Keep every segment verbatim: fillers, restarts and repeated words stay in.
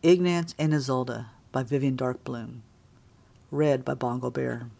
Ignatz and Isolde by Vivian Darkbloom. Read by Bongo Bear.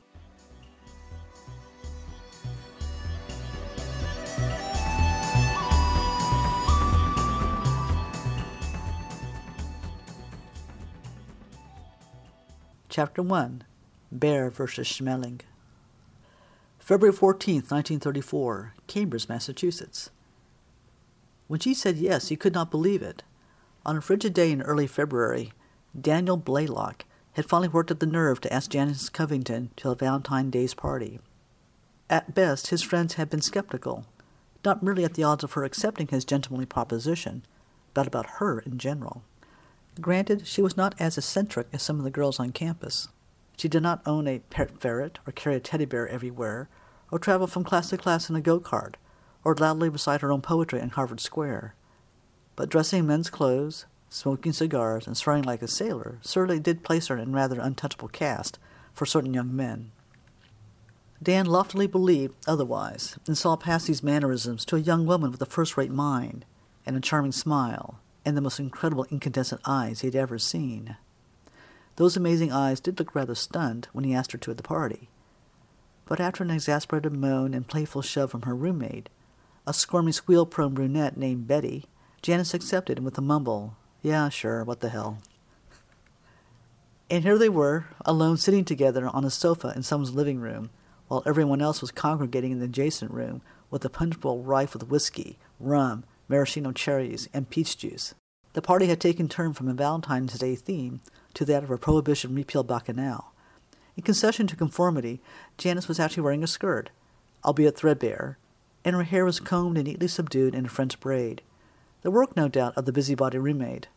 Chapter one. Bear versus Schmeling. February fourteenth, nineteen thirty-four, Cambridge, Massachusetts. When she said yes, he could not believe it. On a frigid day in early February, Daniel Blaylock had finally worked up the nerve to ask Janice Covington to a Valentine's Day's party. At best, his friends had been skeptical, not merely at the odds of her accepting his gentlemanly proposition, but about her in general. Granted, she was not as eccentric as some of the girls on campus. She did not own a pet ferret or carry a teddy bear everywhere, or travel from class to class in a go-kart, or loudly recite her own poetry in Harvard Square. But dressing in men's clothes, smoking cigars, and swearing like a sailor certainly did place her in rather untouchable caste for certain young men. Dan loftily believed otherwise, and saw past these mannerisms to a young woman with a first-rate mind, and a charming smile, and the most incredible incandescent eyes he had ever seen. Those amazing eyes did look rather stunned when he asked her to at the party. But after an exasperated moan and playful shove from her roommate, a squirmy squeal-prone brunette named Betty, Janice accepted, and with a mumble, "Yeah, sure, what the hell." And here they were, alone sitting together on a sofa in someone's living room, while everyone else was congregating in the adjacent room with a punch bowl rife with whiskey, rum, maraschino cherries, and peach juice. The party had taken turn from a Valentine's Day theme to that of a Prohibition repeal bacchanal. In concession to conformity, Janice was actually wearing a skirt, albeit threadbare, and her hair was combed and neatly subdued in a French braid, the work, no doubt, of the busybody roommate.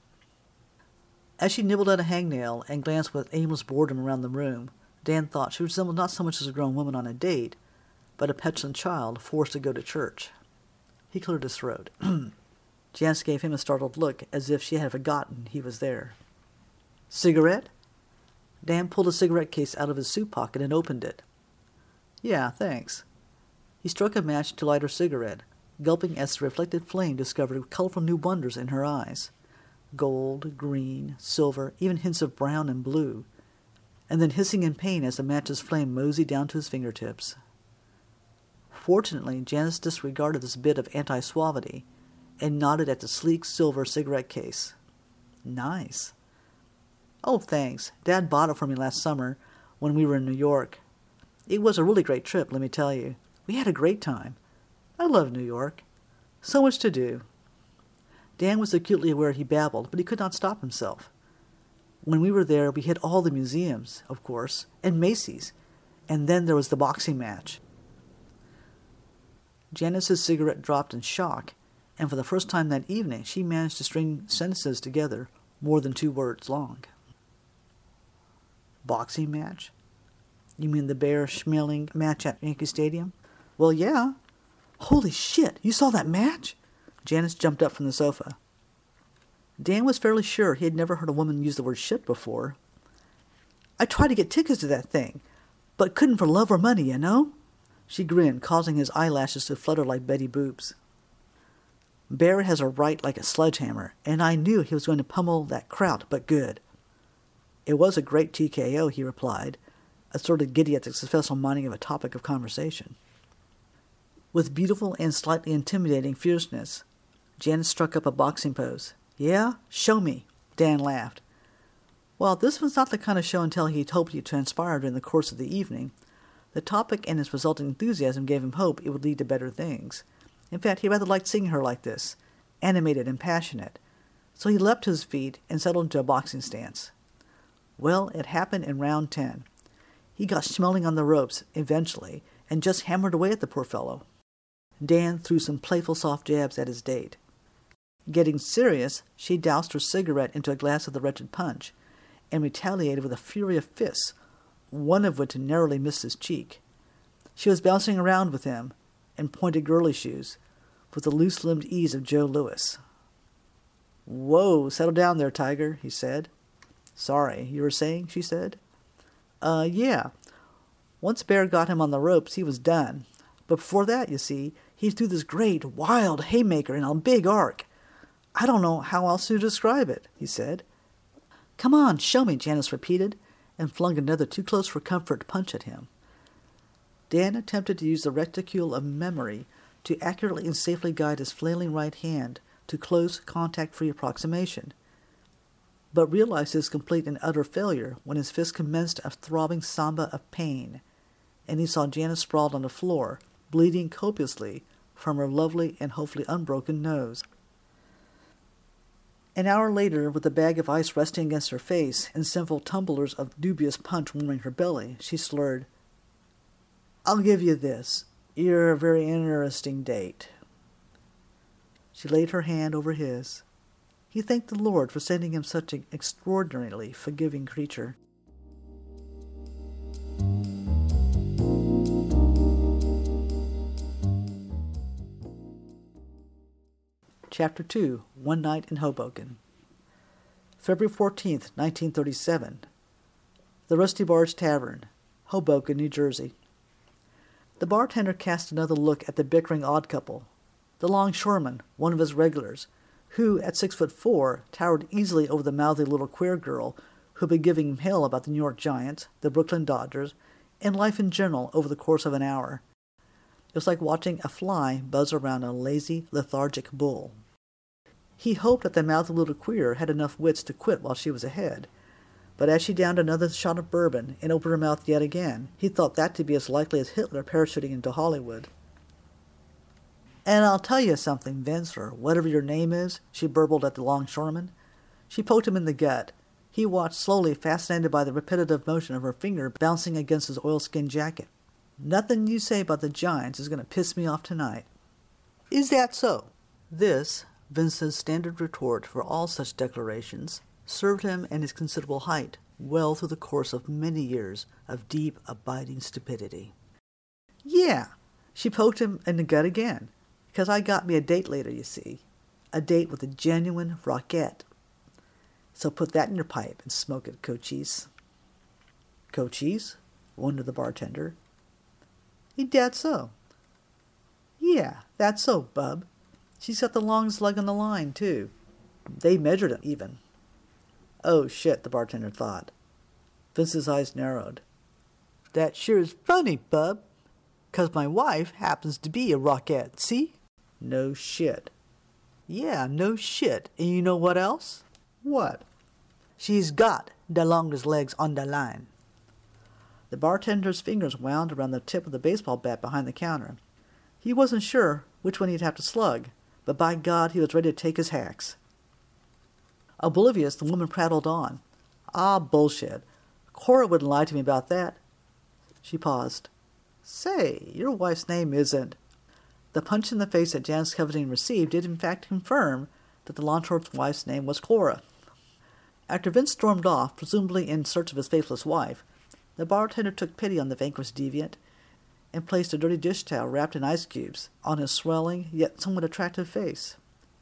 As she nibbled at a hangnail and glanced with aimless boredom around the room, Dan thought she resembled not so much as a grown woman on a date, but a petulant child forced to go to church. He cleared his throat. Janice gave him a startled look, as if she had forgotten he was there. "Cigarette?" Dan pulled a cigarette case out of his suit pocket and opened it. "Yeah, thanks." He struck a match to light her cigarette, gulping as the reflected flame discovered colorful new wonders in her eyes. Gold, green, silver, even hints of brown and blue, and then hissing in pain as the match's flame moseyed down to his fingertips. Fortunately, Janice disregarded this bit of anti-suavity and nodded at the sleek silver cigarette case. "Nice." "Oh, thanks. Dad bought it for me last summer when we were in New York. It was a really great trip, let me tell you. We had a great time. I love New York. So much to do." Dan was acutely aware he babbled, but he could not stop himself. "When we were there, we hit all the museums, of course, and Macy's, and then there was the boxing match." Janice's cigarette dropped in shock, and for the first time that evening she managed to string sentences together more than two words long. "Boxing match? You mean the Bear Schmeling match at Yankee Stadium?" "Well, yeah." "Holy shit, you saw that match?" Janice jumped up from the sofa. Dan was fairly sure he had never heard a woman use the word shit before. "I tried to get tickets to that thing, but couldn't for love or money, you know?" She grinned, causing his eyelashes to flutter like Betty Boop's. "Bear has a right like a sledgehammer, and I knew he was going to pummel that Kraut, but good." "It was a great T K O, he replied, assorted giddy at the successful mining of a topic of conversation. With beautiful and slightly intimidating fierceness, Janice struck up a boxing pose. "Yeah? Show me." Dan laughed. While this was not the kind of show and tell he had hoped he'd transpire during the course of the evening, the topic and its resulting enthusiasm gave him hope it would lead to better things. In fact, he rather liked seeing her like this, animated and passionate, so he leapt to his feet and settled into a boxing stance. Well, it happened in round ten. He got Schmeling on the ropes, eventually, and just hammered away at the poor fellow. Dan threw some playful soft jabs at his date. Getting serious, she doused her cigarette into a glass of the wretched punch, and retaliated with a fury of fists, one of which narrowly missed his cheek. She was bouncing around with him, in pointed girly shoes, with the loose-limbed ease of Joe Louis. "Whoa, settle down there, Tiger," he said. "Sorry, you were saying?" she said. Uh, yeah. Once Bear got him on the ropes, he was done. But before that, you see, he threw this great, wild haymaker in a big arc. I don't know how else to describe it," he said. "Come on, show me," Janice repeated, and flung another too-close-for-comfort punch at him. Dan attempted to use the reticule of memory to accurately and safely guide his flailing right hand to close, contact-free approximation, but realized his complete and utter failure when his fist commenced a throbbing samba of pain, and he saw Janice sprawled on the floor, bleeding copiously from her lovely and hopefully unbroken nose. An hour later, with a bag of ice resting against her face and several tumblers of dubious punch warming her belly, she slurred, "I'll give you this. You're a very interesting date." She laid her hand over his. He thanked the Lord for sending him such an extraordinarily forgiving creature. Chapter two. One Night in Hoboken. February fourteenth, nineteen thirty-seven. The Rusty Barge Tavern, Hoboken, New Jersey. The bartender cast another look at the bickering odd couple. The longshoreman, one of his regulars, who, at six foot four, towered easily over the mouthy little queer girl who had been giving him hell about the New York Giants, the Brooklyn Dodgers, and life in general over the course of an hour. It was like watching a fly buzz around a lazy, lethargic bull. He hoped that the mouthy little queer had enough wits to quit while she was ahead, but as she downed another shot of bourbon and opened her mouth yet again, he thought that to be as likely as Hitler parachuting into Hollywood. "And I'll tell you something, Vince, or whatever your name is," she burbled at the longshoreman. She poked him in the gut. He watched slowly, fascinated by the repetitive motion of her finger bouncing against his oilskin jacket. "Nothing you say about the Giants is going to piss me off tonight." "Is that so?" This, Vince's standard retort for all such declarations, served him and his considerable height well through the course of many years of deep, abiding stupidity. "Yeah," she poked him in the gut again, "because I got me a date later, you see. A date with a genuine rockette. So put that in your pipe and smoke it, Cochise." "Cochise?" wondered the bartender. "He-dat so." "Yeah, that's so, bub. She's got the longest leg on the line, too. They measured it, even." "Oh, shit," the bartender thought. Vince's eyes narrowed. "That sure is funny, bub. 'Cause my wife happens to be a rockette, see?" "No shit." "Yeah, no shit. And you know what else?" "What?" "She's got the longest legs on the line." The bartender's fingers wound around the tip of the baseball bat behind the counter. He wasn't sure which one he'd have to slug, but by God, he was ready to take his hacks. Oblivious, the woman prattled on. "Ah, bullshit. Cora wouldn't lie to me about that." She paused. "Say, your wife's name isn't—" The punch in the face that Janice Covington received did in fact confirm that the longshoreman's wife's name was Cora. After Vince stormed off, presumably in search of his faithless wife, the bartender took pity on the vanquished deviant and placed a dirty dish towel wrapped in ice cubes on his swelling yet somewhat attractive face.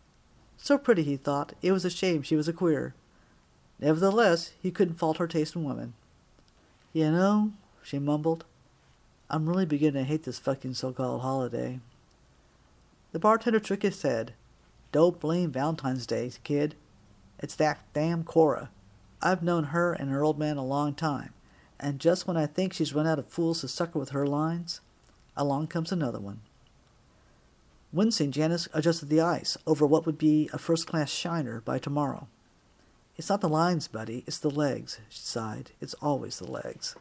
So pretty, he thought, it was a shame she was a queer. Nevertheless, he couldn't fault her taste in women. "You know," she mumbled, "I'm really beginning to hate this fucking so-called holiday." The bartender shook his head. "Don't blame Valentine's Day, kid. It's that damn Cora. I've known her and her old man a long time, and just when I think she's run out of fools to sucker with her lines, along comes another one." Wincing, Janice adjusted the ice over what would be a first-class shiner by tomorrow. "It's not the lines, buddy, it's the legs," she sighed. "It's always the legs."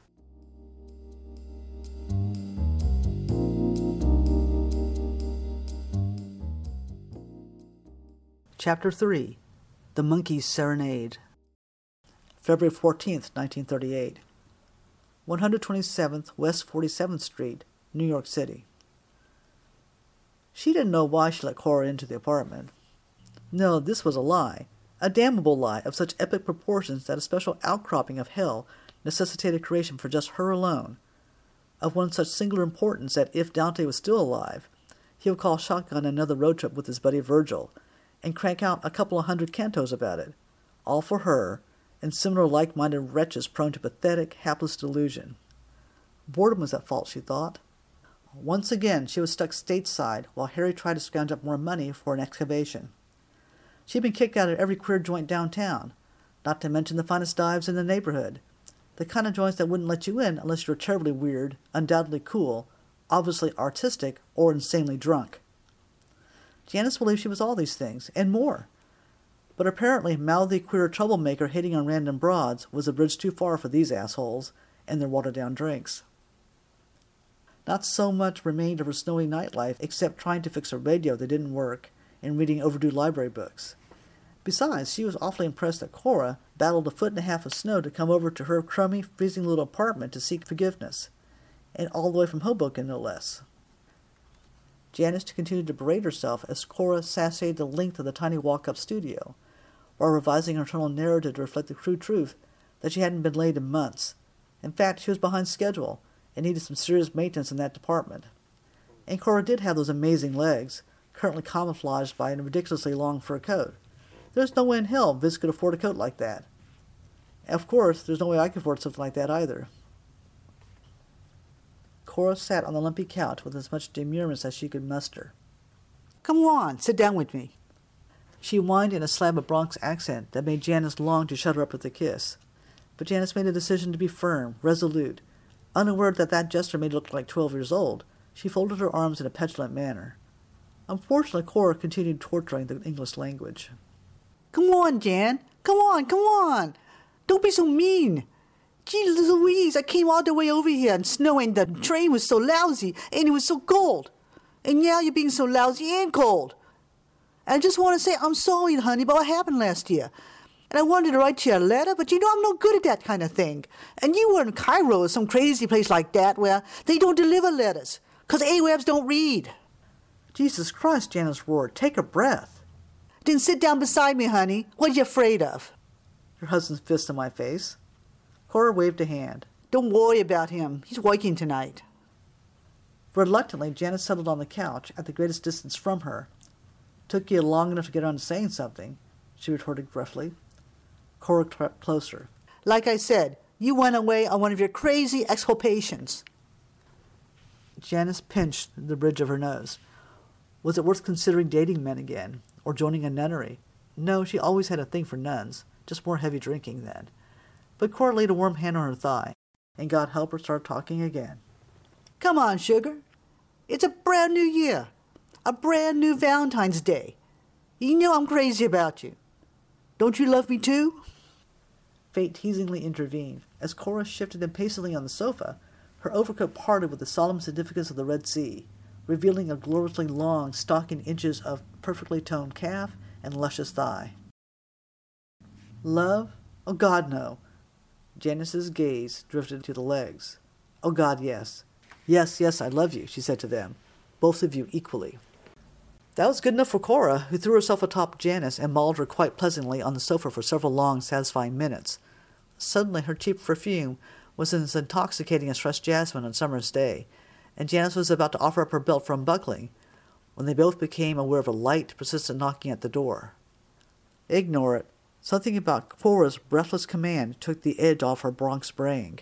Chapter three. The Monkey's Serenade. February fourteenth, nineteen thirty-eight. one twenty-seventh West forty-seventh Street, New York City. She didn't know why she let Cora into the apartment. No, this was a lie, a damnable lie of such epic proportions that a special outcropping of hell necessitated creation for just her alone, of one such singular importance that if Dante was still alive, he would call shotgun another road trip with his buddy Virgil, and crank out a couple of hundred cantos about it, all for her, and similar like-minded wretches prone to pathetic, hapless delusion. Boredom was at fault, she thought. Once again, she was stuck stateside while Harry tried to scrounge up more money for an excavation. She'd been kicked out of every queer joint downtown, not to mention the finest dives in the neighborhood. The kind of joints that wouldn't let you in unless you were terribly weird, undoubtedly cool, obviously artistic, or insanely drunk. Janice believed she was all these things, and more. But apparently mouthy queer troublemaker hitting on random broads was a bridge too far for these assholes and their watered-down drinks. Not so much remained of her snowy nightlife except trying to fix a radio that didn't work and reading overdue library books. Besides, she was awfully impressed that Cora battled a foot and a half of snow to come over to her crummy, freezing little apartment to seek forgiveness, and all the way from Hoboken, no less. Janice continued to berate herself as Cora sashayed the length of the tiny walk-up studio, while revising her internal narrative to reflect the crude truth that she hadn't been laid in months. In fact, she was behind schedule and needed some serious maintenance in that department. And Cora did have those amazing legs, currently camouflaged by a ridiculously long fur coat. There's no way in hell Viz could afford a coat like that. And of course, there's no way I could afford something like that either. Cora sat on the lumpy couch with as much demureness as she could muster. "Come on, sit down with me." She whined in a slab of Bronx accent that made Janice long to shut her up with a kiss. But Janice made a decision to be firm, resolute. Unaware that that gesture made her look like twelve years old, she folded her arms in a petulant manner. Unfortunately, Cora continued torturing the English language. "Come on, Jan. Come on, come on. Don't be so mean. Gee Louise, I came all the way over here in snow and the train was so lousy and it was so cold. And now you're being so lousy and cold. And I just want to say I'm sorry, honey, about what happened last year. And I wanted to write you a letter, but you know I'm no good at that kind of thing. And you were in Cairo or some crazy place like that where they don't deliver letters, 'cause A-Webs don't read." "Jesus Christ," Janice roared. "Take a breath." "Then sit down beside me, honey. What are you afraid of?" Your husband's fist in my face. Cora waved a hand. "Don't worry about him. He's working tonight." Reluctantly, Janice settled on the couch at the greatest distance from her. "Took you long enough to get on to saying something," she retorted gruffly. Cora crept closer. "Like I said, you went away on one of your crazy exculpations." Janice pinched the bridge of her nose. Was it worth considering dating men again, or joining a nunnery? No, she always had a thing for nuns, just more heavy drinking then. But Cora laid a warm hand on her thigh, and God help her start talking again. "Come on, sugar. It's a brand new year. A brand new Valentine's Day. You know I'm crazy about you. Don't you love me too?" Fate teasingly intervened. As Cora shifted impatiently on the sofa, her overcoat parted with the solemn significance of the Red Sea, revealing a gloriously long stocking inches of perfectly toned calf and luscious thigh. "Love? Oh, God, no." Janice's gaze drifted to the legs. "Oh, God, yes. Yes, yes, I love you," she said to them. "Both of you equally." That was good enough for Cora, who threw herself atop Janice and mauled her quite pleasantly on the sofa for several long, satisfying minutes. Suddenly her cheap perfume was as intoxicating as fresh jasmine on a summer's day, and Janice was about to offer up her belt for unbuckling, when they both became aware of a light, persistent knocking at the door. Ignore it. Something about Cora's breathless command took the edge off her Bronx braying.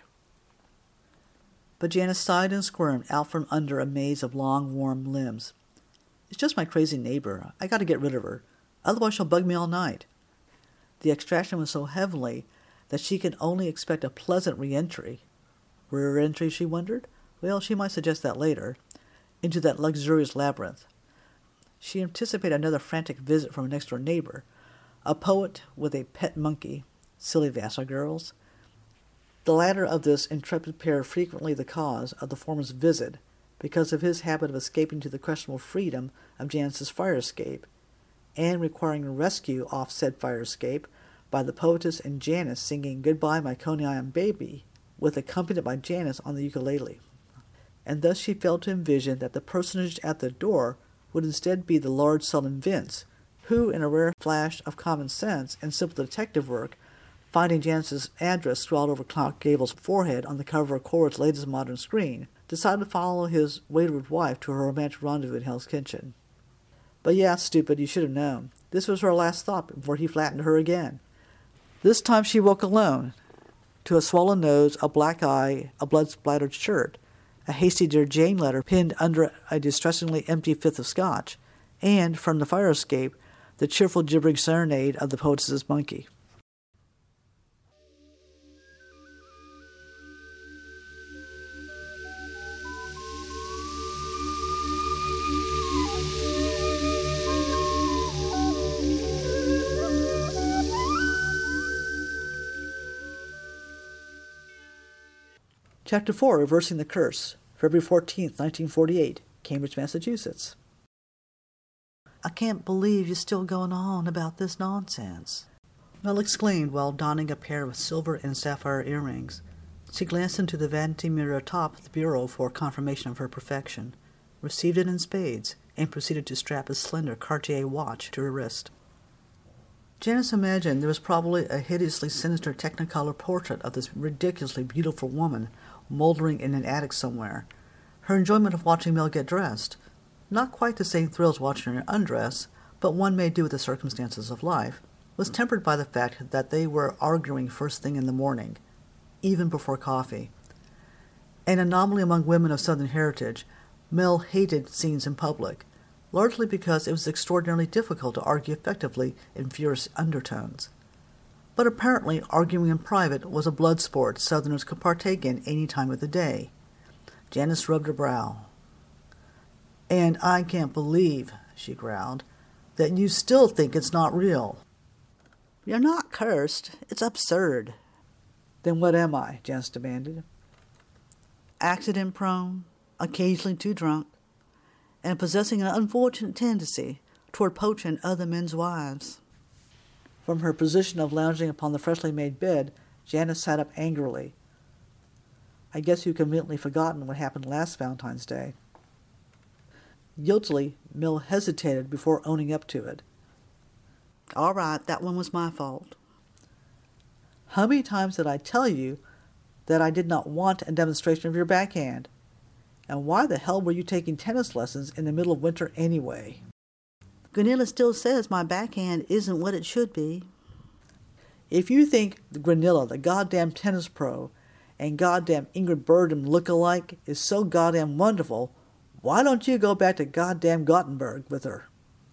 But Janice sighed and squirmed out from under a maze of long, warm limbs. "It's just my crazy neighbor. I got to get rid of her. Otherwise she'll bug me all night." The extraction was so heavenly that she could only expect a pleasant re-entry. Re-entry, she wondered? Well, she might suggest that later. Into that luxurious labyrinth. She anticipated another frantic visit from a next-door neighbor, a poet with a pet monkey, silly Vassar girls. The latter of this intrepid pair frequently the cause of the former's visit, because of his habit of escaping to the questionable freedom of Janice's fire escape, and requiring rescue off said fire escape by the poetess and Janice singing "Goodbye, My Coney Island Baby," with accompanied by Janice on the ukulele. And thus she failed to envision that the personage at the door would instead be the large sullen Vince, who, in a rare flash of common sense and simple detective work, finding Janice's address scrawled over Clark Gable's forehead on the cover of Cora's latest modern screen, decided to follow his wayward wife to her romantic rendezvous in Hell's Kitchen. But yeah, stupid, you should have known. This was her last thought before he flattened her again. This time she woke alone, to a swollen nose, a black eye, a blood-splattered shirt, a hasty Dear Jane letter pinned under a distressingly empty fifth of scotch, and, from the fire escape, the cheerful gibbering serenade of the poetess's monkey. Chapter four, Reversing the Curse, February fourteenth, nineteen forty-eight, Cambridge, Massachusetts. I can't believe you're still going on about this nonsense, Mel exclaimed while donning a pair of silver and sapphire earrings. She glanced into the vanity mirror atop the bureau for confirmation of her perfection, received it in spades, and proceeded to strap a slender Cartier watch to her wrist. Janice imagined there was probably a hideously sinister Technicolor portrait of this ridiculously beautiful woman moldering in an attic somewhere. Her enjoyment of watching Mel get dressed, not quite the same thrill as watching her undress, but one may do with the circumstances of life, was tempered by the fact that they were arguing first thing in the morning, even before coffee. An anomaly among women of Southern heritage, Mel hated scenes in public, largely because it was extraordinarily difficult to argue effectively in furious undertones. But apparently arguing in private was a blood sport Southerners could partake in any time of the day. Janice rubbed her brow. "And I can't believe," she growled, "that you still think it's not real." "You're not cursed. It's absurd." "Then what am I?" Janice demanded. "Accident-prone, occasionally too drunk, and possessing an unfortunate tendency toward poaching other men's wives." From her position of lounging upon the freshly made bed, Janice sat up angrily. "I guess you've conveniently forgotten what happened last Valentine's Day." Guiltily, Mel hesitated before owning up to it. "All right, that one was my fault." "How many times did I tell you that I did not want a demonstration of your backhand? And why the hell were you taking tennis lessons in the middle of winter anyway?" "Granilla still says my backhand isn't what it should be." "If you think Granilla, the goddamn tennis pro, and goddamn Ingrid Burdom look alike is so goddamn wonderful, why don't you go back to goddamn Gothenburg with her?"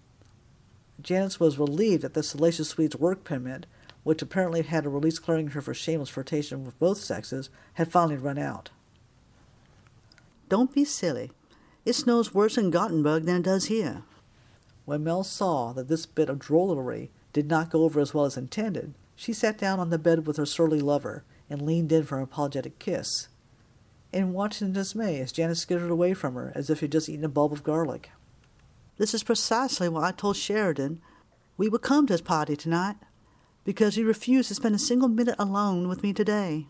Janice was relieved that the Salacious Swede's work permit, which apparently had a release clearing her for shameless flirtation with both sexes, had finally run out. "Don't be silly. It snows worse in Gothenburg than it does here." When Mel saw that this bit of drollery did not go over as well as intended, she sat down on the bed with her surly lover and leaned in for an apologetic kiss, and watched in dismay as Janice skittered away from her as if she had just eaten a bulb of garlic. "This is precisely why I told Sheridan we would come to his party tonight, because he refused to spend a single minute alone with me today."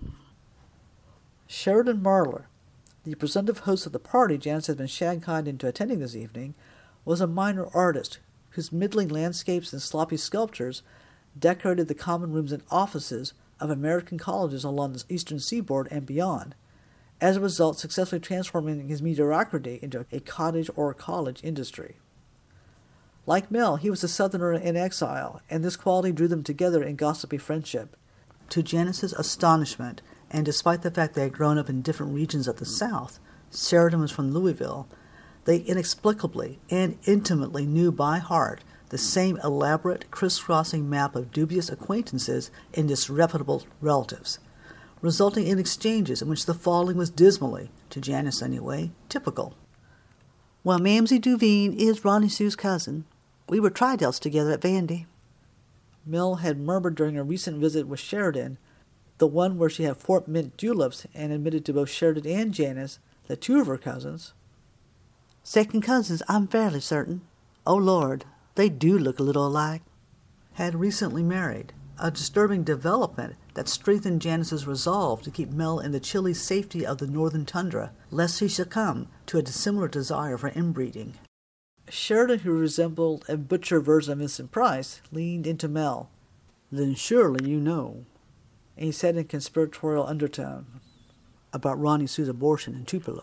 Sheridan Marlar, the presumptive host of the party Janice had been shanghaied into attending this evening, was a minor artist whose middling landscapes and sloppy sculptures decorated the common rooms and offices of American colleges along the eastern seaboard and beyond, as a result successfully transforming his mediocrity into a cottage or college industry. Like Mel, he was a Southerner in exile, and this quality drew them together in gossipy friendship. To Janice's astonishment, and despite the fact they had grown up in different regions of the South, Sheridan was from Louisville, they inexplicably and intimately knew by heart the same elaborate, crisscrossing map of dubious acquaintances and disreputable relatives, resulting in exchanges in which the falling was dismally, to Janice anyway, typical. "Well, Mamsie Duveen is Ronnie Sue's cousin. We were Tridels together at Vandy." Mel had murmured during a recent visit with Sheridan, the one where she had Fort Mint juleps and admitted to both Sheridan and Janice that two of her cousins, "second cousins, I'm fairly certain. Oh, Lord, they do look a little alike," had recently married, a disturbing development that strengthened Janice's resolve to keep Mel in the chilly safety of the northern tundra, lest he succumb to a dissimilar desire for inbreeding. Sheridan, who resembled a butcher version of Vincent Price, leaned into Mel. "Then surely you know," and he said in a conspiratorial undertone, "about Ronnie Sue's abortion in Tupelo."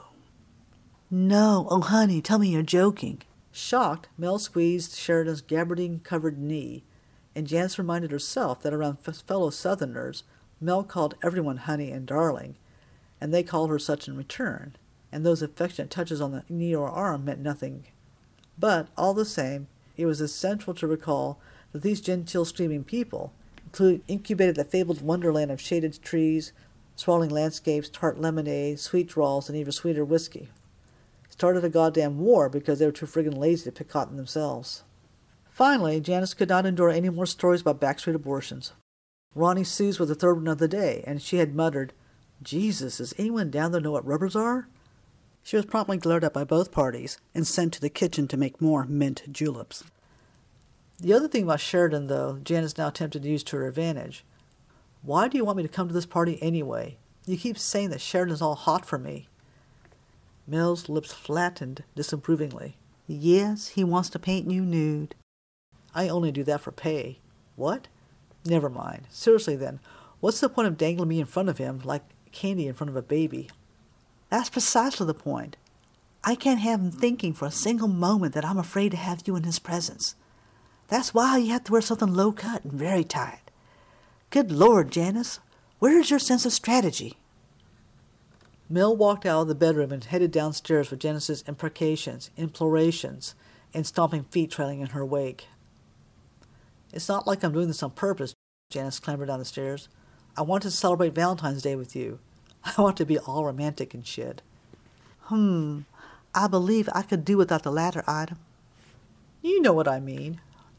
"No, oh honey, tell me you're joking." Shocked, Mel squeezed Sheridan's gabardine-covered knee, and Janice reminded herself that around fellow Southerners, Mel called everyone honey and darling, and they called her such in return, and those affectionate touches on the knee or arm meant nothing. But, all the same, it was essential to recall that these genteel streaming people incubated the fabled wonderland of shaded trees, sprawling landscapes, tart lemonade, sweet draws, and even sweeter whiskey. Started a goddamn war because they were too friggin' lazy to pick cotton themselves. Finally, Janice could not endure any more stories about backstreet abortions. Ronnie Sue's was the third one of the day, and she had muttered, Jesus, does anyone down there know what rubbers are? She was promptly glared at by both parties and sent to the kitchen to make more mint juleps. The other thing about Sheridan, though, Janice now attempted to use to her advantage. Why do you want me to come to this party anyway? You keep saying that Sheridan's all hot for me. Mills' lips flattened disapprovingly. Yes, he wants to paint you nude. I only do that for pay. What? Never mind. Seriously then, what's the point of dangling me in front of him like candy in front of a baby? That's precisely the point. I can't have him thinking for a single moment that I'm afraid to have you in his presence. That's why you have to wear something low-cut and very tight. Good Lord, Janice, where is your sense of strategy? Mill walked out of the bedroom and headed downstairs with Janice's imprecations, implorations, and stomping feet trailing in her wake. It's not like I'm doing this on purpose, Janice clambered down the stairs. I want to celebrate Valentine's Day with you. I want to be all romantic and shit. Hmm, I believe I could do without the latter item. You know what I mean.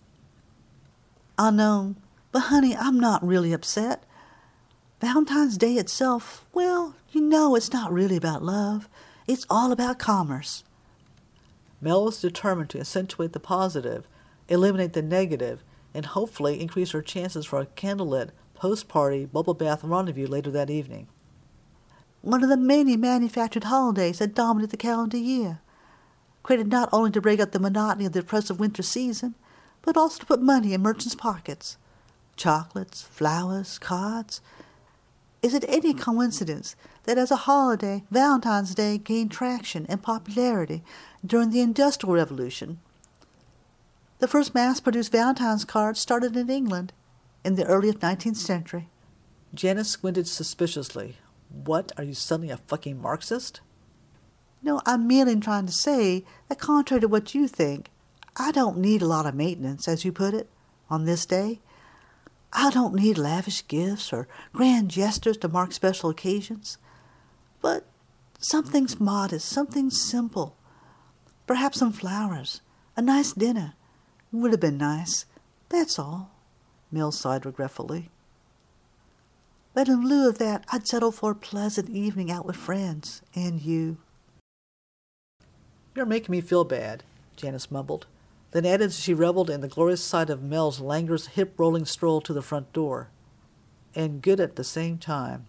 I know, but honey, I'm not really upset. Valentine's Day itself, well, you know it's not really about love. It's all about commerce. Mel was determined to accentuate the positive, eliminate the negative, and hopefully increase her chances for a candlelit, post-party, bubble bath rendezvous later that evening. One of the many manufactured holidays that dominate the calendar year, created not only to break up the monotony of the oppressive winter season, but also to put money in merchants' pockets. Chocolates, flowers, cards. Is it any coincidence that as a holiday, Valentine's Day gained traction and popularity during the Industrial Revolution? The first mass-produced Valentine's cards started in England in the early nineteenth century. Janice squinted suspiciously. What, are you suddenly a fucking Marxist? No, I'm merely trying to say that contrary to what you think, I don't need a lot of maintenance, as you put it, on this day. I don't need lavish gifts or grand gestures to mark special occasions. But something's modest, something simple. Perhaps some flowers, a nice dinner. Would have been nice. That's all. Mills sighed regretfully. But in lieu of that, I'd settle for a pleasant evening out with friends, and you. You're making me feel bad, Janice mumbled, then added as she reveled in the glorious sight of Mel's languorous, hip-rolling stroll to the front door. And good at the same time.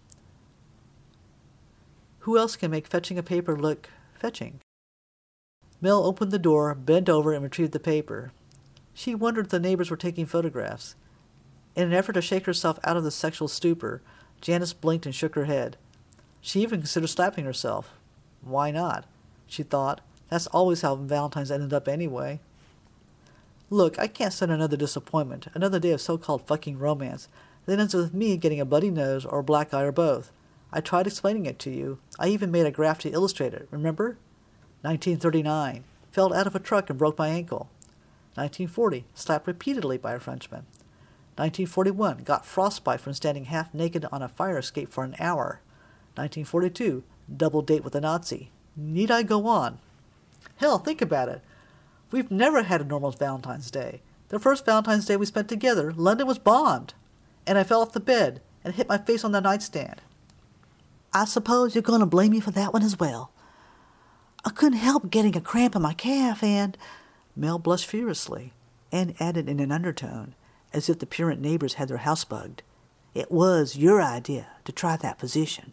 Who else can make fetching a paper look fetching? Mel opened the door, bent over, and retrieved the paper. She wondered if the neighbors were taking photographs. In an effort to shake herself out of the sexual stupor, Janice blinked and shook her head. She even considered slapping herself. Why not? She thought. That's always how Valentine's ended up anyway. Look, I can't stand another disappointment, another day of so-called fucking romance, that ends with me getting a bloody nose or a black eye or both. I tried explaining it to you. I even made a graph to illustrate it, remember? nineteen thirty-nine. Fell out of a truck and broke my ankle. nineteen forty. Slapped repeatedly by a Frenchman. nineteen forty-one. Got frostbite from standing half naked on a fire escape for an hour. nineteen forty-two. Double date with a Nazi. Need I go on? Hell, think about it. We've never had a normal Valentine's Day. The first Valentine's Day we spent together, London was bombed. And I fell off the bed and hit my face on the nightstand. I suppose you're going to blame me for that one as well. I couldn't help getting a cramp in my calf and... Mel blushed furiously and added in an undertone, as if the purent neighbors had their house bugged. It was your idea to try that position.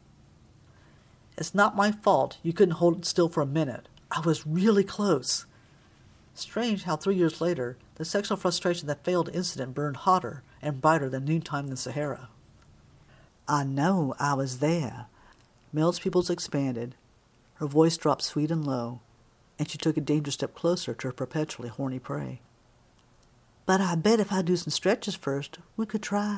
It's not my fault you couldn't hold it still for a minute. I was really close. Strange how three years later, the sexual frustration that failed incident burned hotter and brighter than noontime in the Sahara. I know I was there. Mel's pupils expanded. Her voice dropped sweet and low, and she took a dangerous step closer to her perpetually horny prey. But I bet if I do some stretches first, we could try.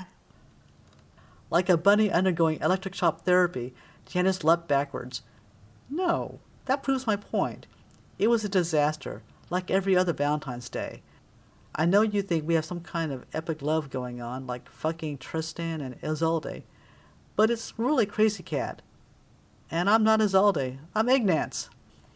Like a bunny undergoing electric shock therapy, Janice leapt backwards. No, that proves my point. It was a disaster, like every other Valentine's Day. I know you think we have some kind of epic love going on, like fucking Tristan and Isolde, but it's really Crazy Cat. And I'm not Isolde, I'm Ignatz.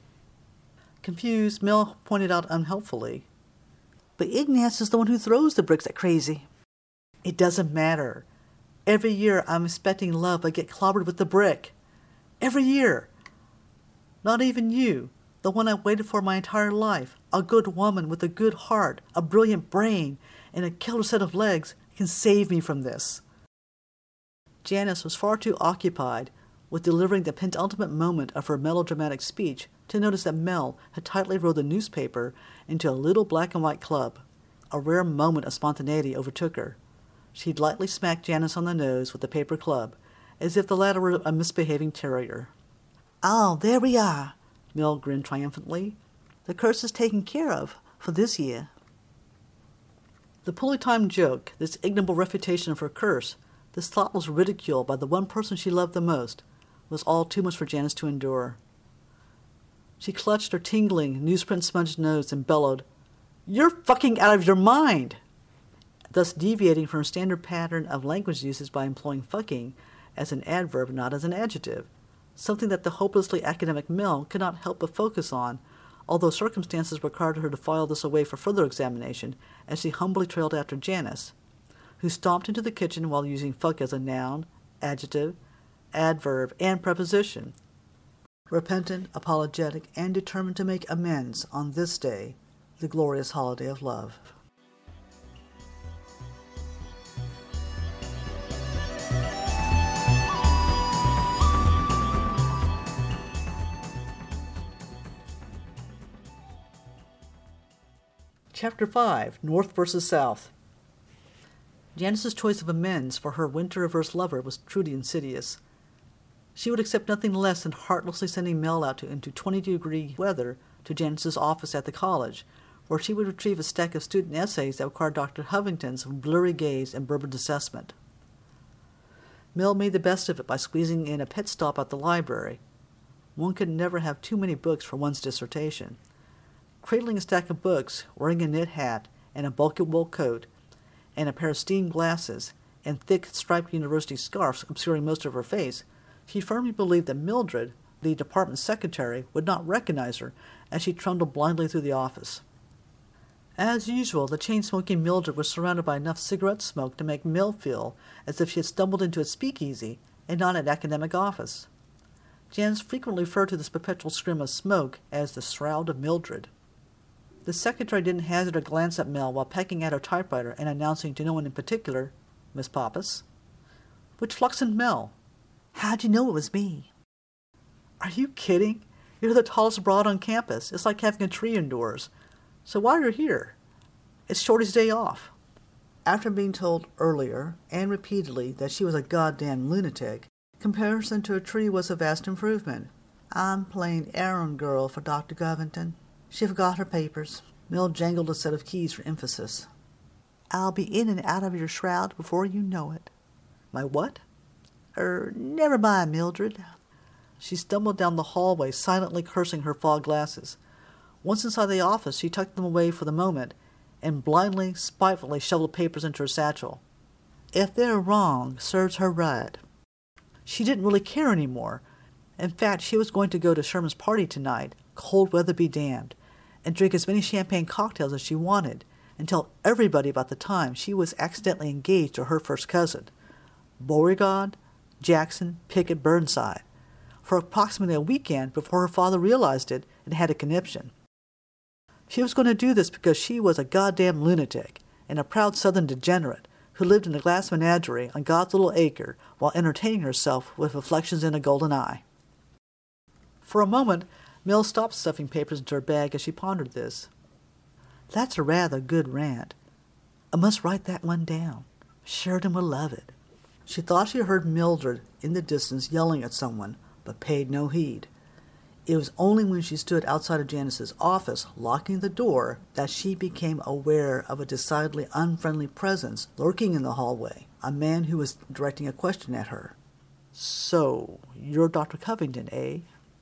Confused, Mel pointed out unhelpfully. But Ignatz is the one who throws the bricks at Crazy. It doesn't matter. Every year I'm expecting love, but get clobbered with the brick. Every year. Not even you, the one I waited for my entire life, a good woman with a good heart, a brilliant brain, and a killer set of legs, can save me from this. Janice was far too occupied with delivering the penultimate moment of her melodramatic speech to notice that Mel had tightly rolled the newspaper into a little black and white club. A rare moment of spontaneity overtook her. She lightly smacked Janice on the nose with the paper club, as if the latter were a misbehaving terrier. "Oh, there we are," Mel grinned triumphantly. "The curse is taken care of for this year." The poorly timed joke, this ignoble refutation of her curse, this thoughtless ridicule by the one person she loved the most, was all too much for Janice to endure. She clutched her tingling, newsprint-smudged nose and bellowed, "You're fucking out of your mind!" thus deviating from her standard pattern of language usage by employing fucking as an adverb, not as an adjective, something that the hopelessly academic Mel could not help but focus on, although circumstances required her to file this away for further examination as she humbly trailed after Janice, who stomped into the kitchen while using fuck as a noun, adjective, adverb, and preposition, repentant, apologetic, and determined to make amends on this day, the glorious holiday of love. Chapter five, North versus South. Janice's choice of amends for her winter-averse lover was truly insidious. She would accept nothing less than heartlessly sending Mel out to, into twenty-degree weather to Janice's office at the college, where she would retrieve a stack of student essays that required Doctor Hovington's blurry gaze and Berber's assessment. Mel made the best of it by squeezing in a pit stop at the library. One could never have too many books for one's dissertation. Cradling a stack of books, wearing a knit hat and a bulky wool coat, and a pair of steamed glasses, and thick striped university scarfs obscuring most of her face, she firmly believed that Mildred, the department secretary, would not recognize her as she trundled blindly through the office. As usual, the chain-smoking Mildred was surrounded by enough cigarette smoke to make Mel feel as if she had stumbled into a speakeasy and not an academic office. Janice frequently referred to this perpetual scrim of smoke as the shroud of Mildred. The secretary didn't hazard a glance at Mel while pecking at her typewriter and announcing to no one in particular, "Miss Pappas." Which fluxened Mel. "How'd you know it was me?" "Are you kidding? You're the tallest broad on campus. It's like having a tree indoors. So why are you here? It's Shorty's day off." After being told earlier, and repeatedly, that she was a goddamn lunatic, comparison to a tree was a vast improvement. "I'm playing errand girl for Doctor Covington. She forgot her papers." Mel jangled a set of keys for emphasis. "I'll be in and out of your shroud before you know it." "My what?" Er, never mind, Mildred." She stumbled down the hallway, silently cursing her fog glasses. Once inside the office, she tucked them away for the moment, and blindly, spitefully shoveled papers into her satchel. If they're wrong, serves her right. She didn't really care anymore. In fact, she was going to go to Sherman's party tonight, cold weather be damned, and drink as many champagne cocktails as she wanted, and tell everybody about the time she was accidentally engaged to her first cousin, Beauregard Jackson Pickett Burnside, for approximately a weekend before her father realized it and had a conniption. She was going to do this because she was a goddamn lunatic and a proud southern degenerate who lived in a glass menagerie on God's little acre while entertaining herself with reflections in a golden eye. For a moment, Mel stopped stuffing papers into her bag as she pondered this. "That's a rather good rant. I must write that one down. Sheridan will love it." She thought she heard Mildred in the distance yelling at someone, but paid no heed. It was only when she stood outside of Janice's office, locking the door, that she became aware of a decidedly unfriendly presence lurking in the hallway, a man who was directing a question at her. "So, you're Doctor Covington, eh?"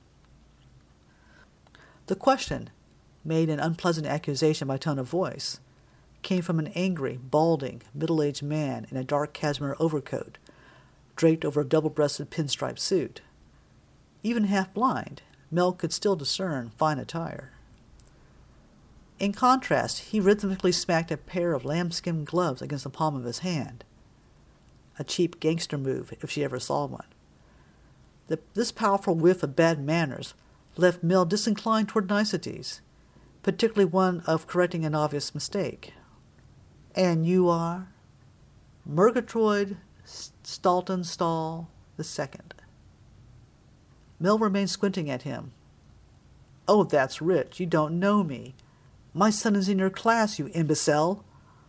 The question, made an unpleasant accusation by tone of voice, came from an angry, balding, middle-aged man in a dark cashmere overcoat, draped over a double-breasted pinstripe suit. Even half-blind, Mel could still discern fine attire. In contrast, he rhythmically smacked a pair of lambskin gloves against the palm of his hand. a cheap gangster move if she ever saw one. The, this powerful whiff of bad manners left Mel disinclined toward niceties, particularly one of correcting an obvious mistake. "And you are?" "Murgatroyd Saltonstall the Second." Mel remained squinting at him. "Oh, that's rich. You don't know me. My son is in your class, you imbecile."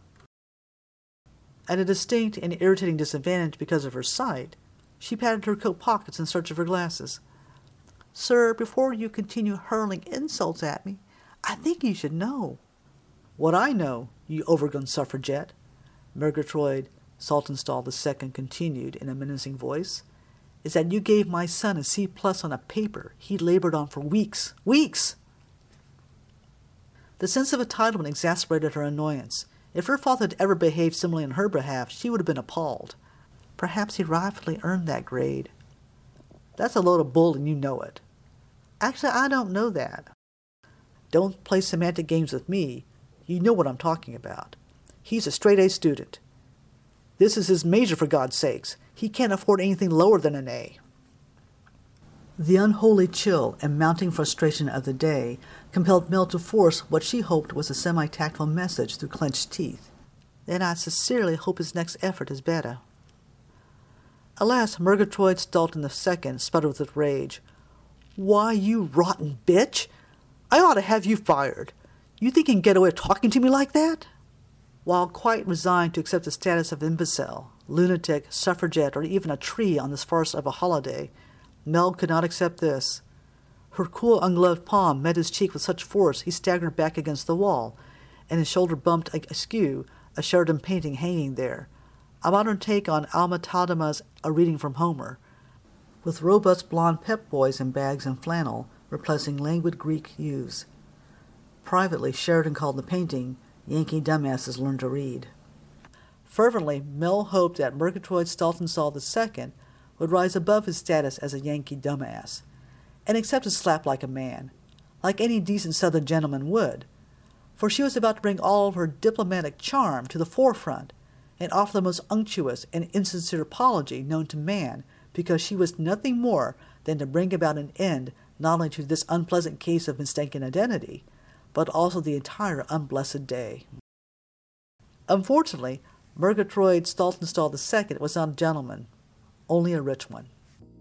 At a distinct and irritating disadvantage because of her sight, she patted her coat pockets in search of her glasses. "Sir, before you continue hurling insults at me, I think you should know." "What I know, you overgrown suffragette," Murgatroyd Saltonstall the Second continued in a menacing voice, "is that you gave my son a C plus on a paper he labored on for weeks. Weeks!" The sense of entitlement exasperated her annoyance. If her father had ever behaved similarly on her behalf, she would have been appalled. Perhaps he rightfully earned that grade. "That's a load of bull, and you know it." "Actually, I don't know that." "Don't play semantic games with me. You know what I'm talking about. He's a straight-A student. This is his major, for God's sakes. He can't afford anything lower than an A." The unholy chill and mounting frustration of the day compelled Mel to force what she hoped was a semi-tactful message through clenched teeth. "Then I sincerely hope his next effort is better." Alas, Murgatroyd Salton the Second sputtered with rage. "Why, you rotten bitch! I ought to have you fired. You think you can get away with talking to me like that?" While quite resigned to accept the status of imbecile, lunatic, suffragette, or even a tree on this farce of a holiday, Mel could not accept this. Her cool, ungloved palm met his cheek with such force he staggered back against the wall, and his shoulder bumped askew a Sheridan painting hanging there, a modern take on Alma Tadema's A Reading from Homer, with robust blonde pep boys in bags and flannel replacing languid Greek youths. Privately, Sheridan called the painting "Yankee Dumbasses Learn to Read." Fervently, Mel hoped that Murgatroyd Saltonstall the Second would rise above his status as a Yankee dumbass, and accept a slap like a man, like any decent Southern gentleman would, for she was about to bring all of her diplomatic charm to the forefront and offer the most unctuous and insincere apology known to man, because she was nothing more than to bring about an end not only to this unpleasant case of mistaken identity, but also the entire unblessed day. Unfortunately, Murgatroyd Saltonstall the Second was not a gentleman, only a rich one.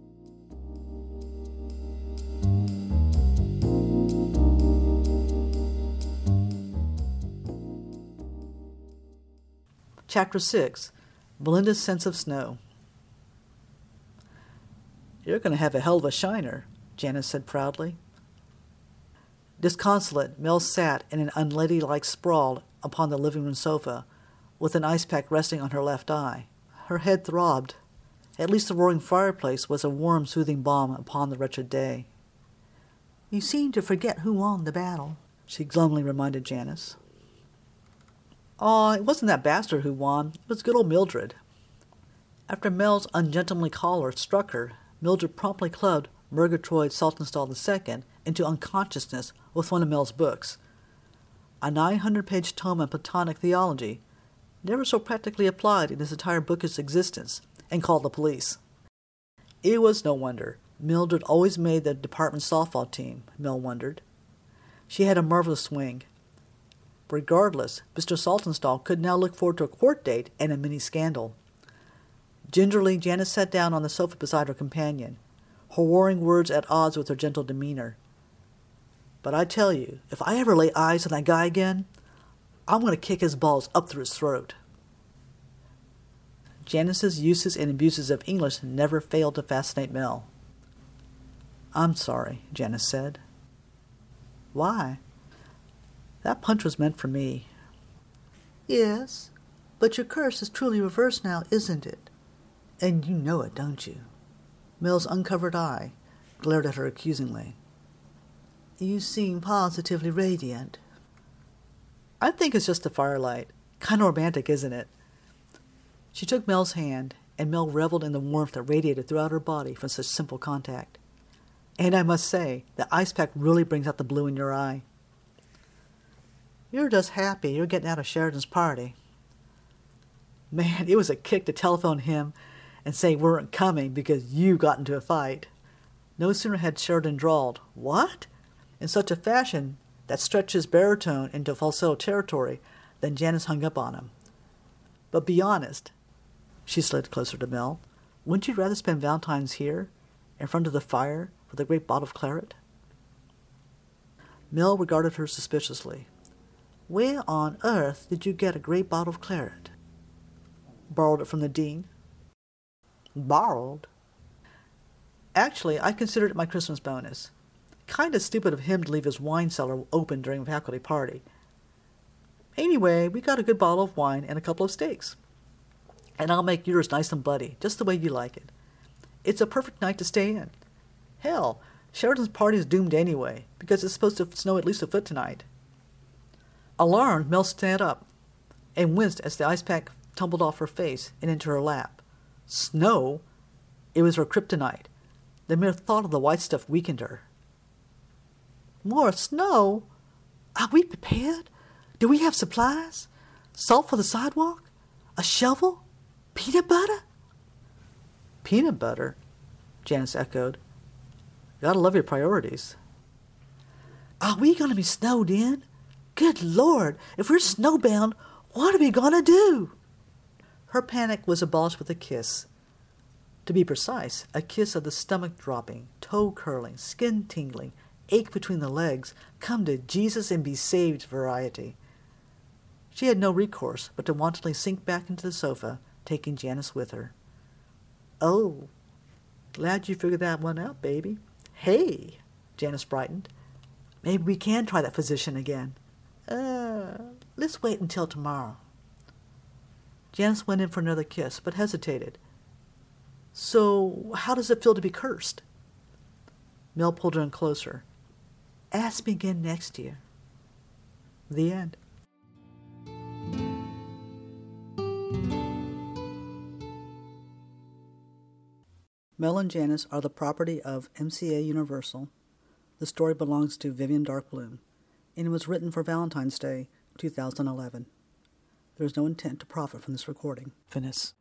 Chapter six. Belinda's Sense of Snow. "You're going to have a hell of a shiner," Janice said proudly. Disconsolate, Mel sat in an unladylike sprawl upon the living-room sofa, with an ice pack resting on her left eye. Her head throbbed. At least the roaring fireplace was a warm, soothing balm upon the wretched day. "You seem to forget who won the battle," she glumly reminded Janice. "Aw, it wasn't that bastard who won. It was good old Mildred." After Mel's ungentlemanly caller struck her, Mildred promptly clubbed Murgatroyd Saltonstall the Second into unconsciousness with one of Mel's books, a nine hundred page tome on Platonic theology, never so practically applied in his entire bookish existence, and called the police. It was no wonder. Mildred always made the department softball team, Mel wondered. She had a marvelous swing. Regardless, Mister Saltonstall could now look forward to a court date and a mini-scandal. Gingerly, Janice sat down on the sofa beside her companion, her warring words at odds with her gentle demeanor. "But I tell you, if I ever lay eyes on that guy again, I'm going to kick his balls up through his throat." Janice's uses and abuses of English never failed to fascinate Mel. "I'm sorry," Janice said. "Why?" "That punch was meant for me." "Yes, but your curse is truly reversed now, isn't it? And you know it, don't you?" Mel's uncovered eye glared at her accusingly. "You seem positively radiant." "I think it's just the firelight. Kind of romantic, isn't it?" She took Mel's hand, and Mel reveled in the warmth that radiated throughout her body from such simple contact. "And I must say, the ice pack really brings out the blue in your eye." "You're just happy you're getting out of Sheridan's party." Man, it was a kick to telephone him and say we weren't coming because you got into a fight. No sooner had Sheridan drawled, "What?" in such a fashion that stretched his baritone into falsetto territory than Janice hung up on him. "But be honest," she slid closer to Mel, "wouldn't you rather spend Valentine's here, in front of the fire, with a great bottle of claret?" Mel regarded her suspiciously. "Where on earth did you get a great bottle of claret?" "Borrowed it from the dean." "Borrowed?" "Actually, I considered it my Christmas bonus. Kind of stupid of him to leave his wine cellar open during a faculty party. Anyway, we got a good bottle of wine and a couple of steaks. And I'll make yours nice and bloody, just the way you like it. It's a perfect night to stay in. Hell, Sheridan's party is doomed anyway, because it's supposed to snow at least a foot tonight." Alarmed, Mel sat up and winced as the ice pack tumbled off her face and into her lap. Snow? It was her kryptonite. The mere thought of the white stuff weakened her. "More snow? Are we prepared? Do we have supplies? Salt for the sidewalk? A shovel? Peanut butter?" "Peanut butter?" Janice echoed. "Gotta love your priorities." "Are we going to be snowed in? Good Lord, if we're snowbound, what are we going to do?" Her panic was abolished with a kiss. To be precise, a kiss of the stomach-dropping, toe-curling, skin-tingling, ache between the legs, come to Jesus and be saved variety. She had no recourse but to wantonly sink back into the sofa, taking Janice with her. "Oh, glad you figured that one out, baby." "Hey," Janice brightened. "Maybe we can try that physician again." Uh, let's wait until tomorrow." Janice went in for another kiss, but hesitated. "So, how does it feel to be cursed?" Mel pulled her in closer. "Ask me again next year." The end. Mel and Janice are the property of M C A Universal. The story belongs to Vivian Darkbloom, and it was written for Valentine's Day, two thousand eleven. There is no intent to profit from this recording. Finis.